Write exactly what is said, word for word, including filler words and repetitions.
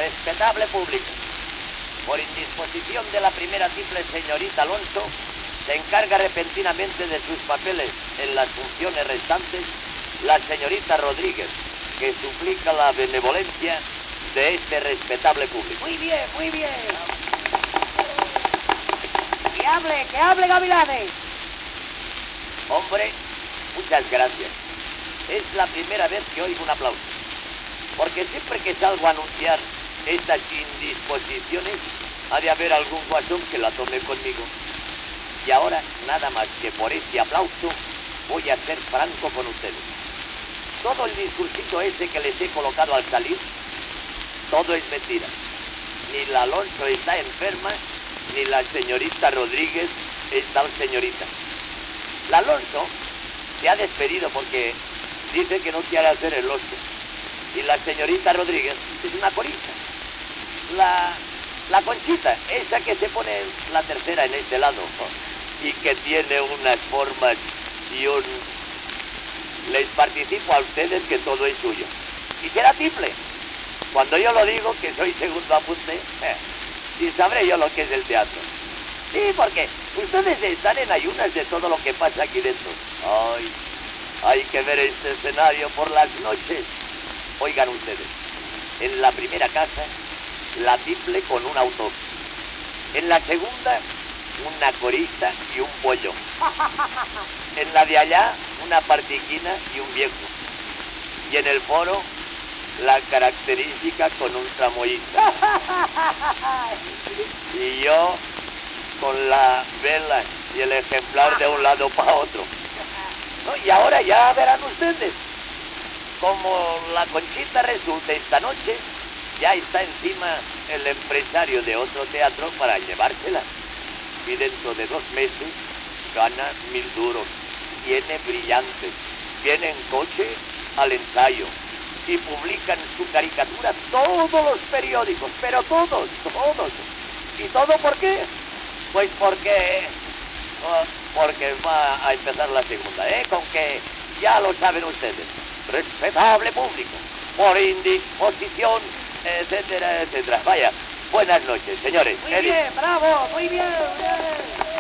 Respetable público, por indisposición de la primera tiple señorita Alonso, se encarga repentinamente de sus papeles en las funciones restantes la señorita Rodríguez, que suplica la benevolencia de este respetable público. Muy bien, muy bien. Que hable, que hable Gavilanes. Hombre, muchas gracias. Es la primera vez que oigo un aplauso, porque siempre que salgo a anunciar estas indisposiciones, ha de haber algún guasón que la tome conmigo. Y ahora, nada más que por este aplauso, voy a ser franco con ustedes. Todo el discursito ese que les he colocado al salir, todo es mentira. Ni la Alonso está enferma, ni la señorita Rodríguez es tal señorita. La Alonso se ha despedido porque dice que no quiere hacer el oso. Y la señorita Rodríguez es una corista. La, la Conchita, esa que se pone la tercera en este lado, ¿no? Y que tiene unas formas y un... Les participo a ustedes que todo es suyo. Y será triple. Cuando yo lo digo, que soy segundo apunte, eh, y sabré yo lo que es el teatro. Sí, porque ustedes están en ayunas de todo lo que pasa aquí dentro. Ay, hay que ver este escenario por las noches. Oigan ustedes, en la primera casa, la triple con un auto. En la segunda, una corista y un pollo. En la de allá, una partiquina y un viejo. Y en el foro, la característica con un tramoyista. Y yo con la vela y el ejemplar de un lado para otro. ¿No? Y ahora ya verán ustedes, como la Conchita resulta esta noche, ya está encima el empresario de otro teatro para llevársela. Y dentro de dos meses gana mil duros. Tiene brillantes, viene en coche al ensayo y publican su caricatura todos los periódicos, pero todos, todos. ¿Y todo por qué? Pues porque, uh, porque va a empezar la segunda, ¿eh? Con que ya lo saben ustedes. Respetable público, por indisposición, etcétera, etcétera. Vaya, buenas noches, señores. Muy bien, bravo, muy bien, bien.